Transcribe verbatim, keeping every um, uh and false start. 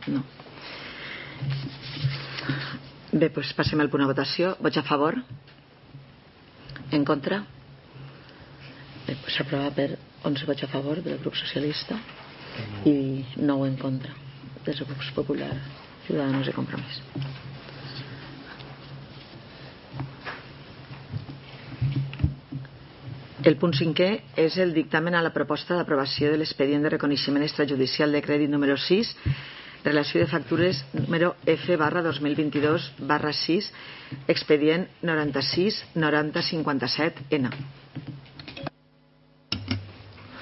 No. Bé, doncs passem al punt de votació. Vots a favor? En contra? Bé, doncs s'aprova per onze vots a favor del grup socialista i nou en contra dels grups Popular, Ciudadanos i Compromís. El punt cinquè és el dictamen a la proposta d'aprovació de l'expedient de reconeixement extrajudicial de crèdit número sis, relació de factures número F barra dos mil vint-i-dos barra sis, expedient noranta-sis noranta cinquanta-set N.